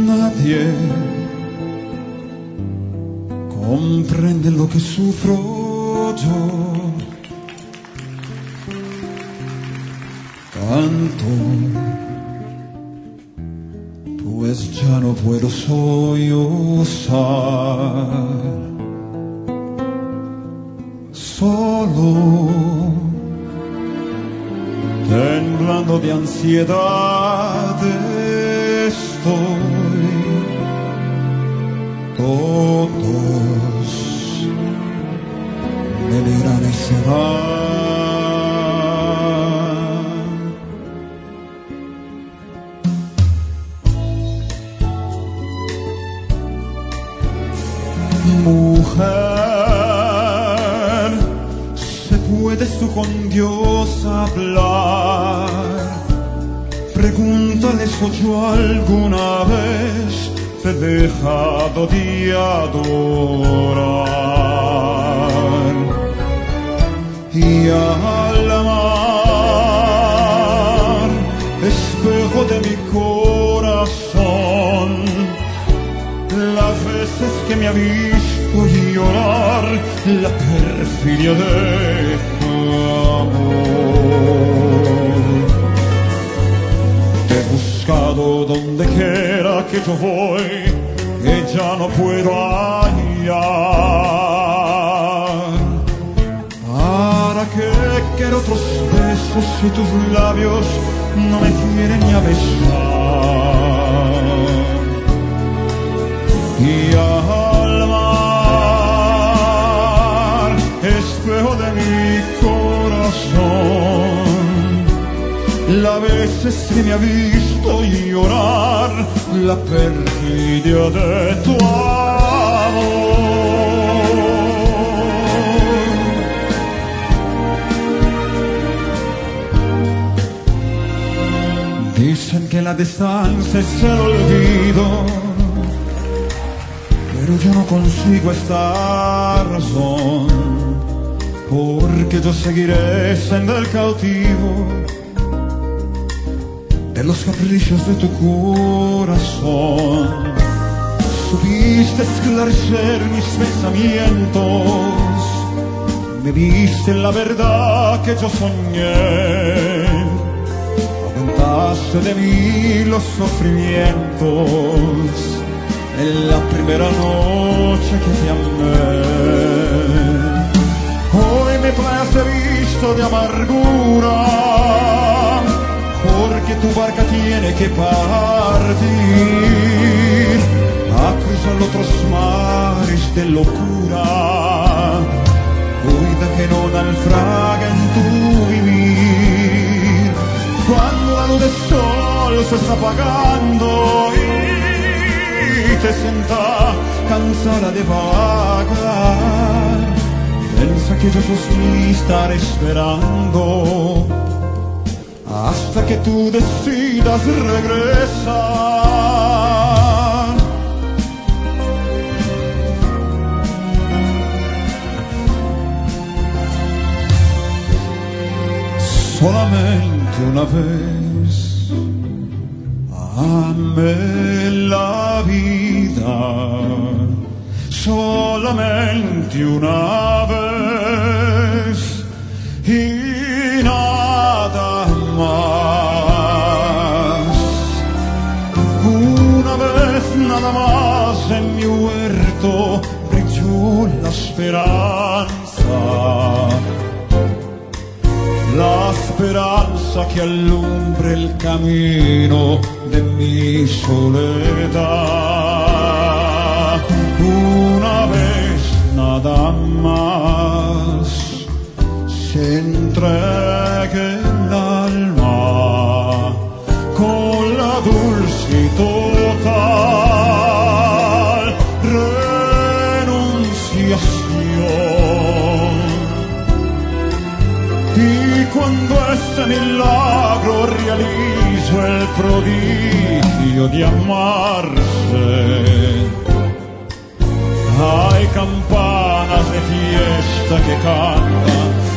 Nadie comprende lo que sufro yo. Canto, pues ya no puedo sollozar. Solo, temblando de ansiedad estoy. Todos me verán y se van. Mujer, ¿se puedes tú con Dios hablar? Pregúntale si yo alguna vez te he dejado de adorar. Y al mar, espejo de mi corazón, las veces que me ha visto llorar la perfidia de tu amor. Te he buscado donde quiera que yo voy, que ya no puedo hallar. ¿Para qué quiero otros besos si tus labios no me quieren ni a besar? Y al mar, espejo de mi corazón, las veces que me ha visto llorar la perfidia de tu amor. Dicen que la distancia es el olvido, pero yo no consigo esta razón, porque yo seguiré siendo el cautivo de los caprichos de tu corazón. Supiste esclarecer mis pensamientos, me viste la verdad que yo soñé, aguantaste de mí los sufrimientos en la primera noche que te amé. Hoy me traes visto de amargura, porque tu barca tiene que partir a cruzar otros mares de locura. Cuida que no naufrague en tu vivir, cuando la luz del sol se está apagando y te sienta cansada de vagar. Piensa que yo podría estar esperando hasta que tú decidas regresar. Solamente una vez amé la vida, solamente una vez y nada más. Una vez nada más en mi huerto brilló la esperanza, la esperanza que alumbre el camino de mi soledad. Una vez nada más se entregue el alma con la dulce y total renunciación. Y cuando este milagro realizo el prodigio de amarse, hay campanas de fiesta que cantan